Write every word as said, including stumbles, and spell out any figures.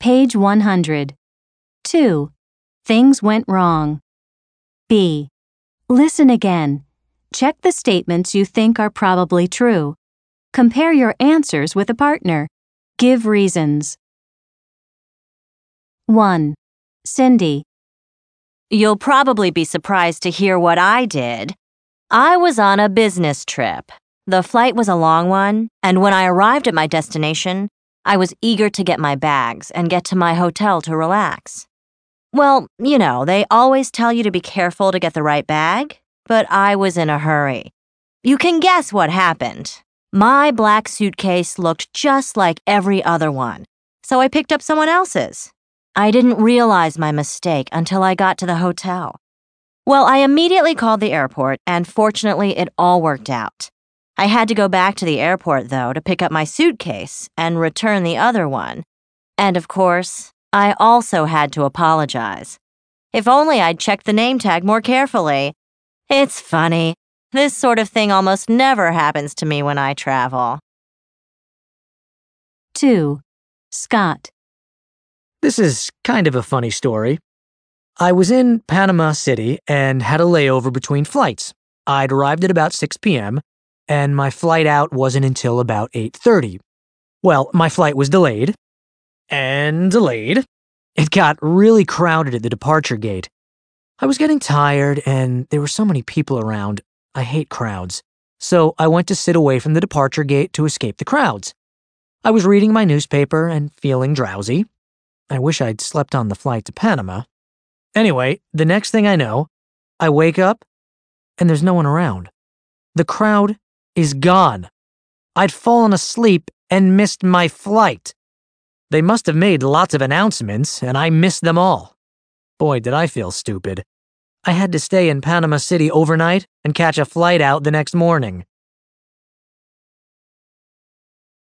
Page one hundred. two. Things went wrong. B. Listen again. Check the statements you think are probably true. Compare your answers with a partner. Give reasons. one. Cindy. You'll probably be surprised to hear what I did. I was on a business trip. The flight was a long one, and when I arrived at my destination, I was eager to get my bags and get to my hotel to relax. Well, you know, they always tell you to be careful to get the right bag, but I was in a hurry. You can guess what happened. My black suitcase looked just like every other one, so I picked up someone else's. I didn't realize my mistake until I got to the hotel. Well, I immediately called the airport, and fortunately, it all worked out. I had to go back to the airport, though, to pick up my suitcase and return the other one. And of course, I also had to apologize. If only I'd checked the name tag more carefully. It's funny. This sort of thing almost never happens to me when I travel. two. Scott. This is kind of a funny story. I was in Panama City and had a layover between flights. I'd arrived at about six p.m., and my flight out wasn't until about eight thirty. Well, my flight was delayed, and delayed. It got really crowded at the departure gate. I was getting tired, and there were so many people around. I hate crowds. So I went to sit away from the departure gate to escape the crowds. I was reading my newspaper and feeling drowsy. I wish I'd slept on the flight to Panama. Anyway, the next thing I know, I wake up, and there's no one around. The crowd is gone. I'd fallen asleep and missed my flight. They must have made lots of announcements, and I missed them all. Boy, did I feel stupid. I had to stay in Panama City overnight and catch a flight out the next morning.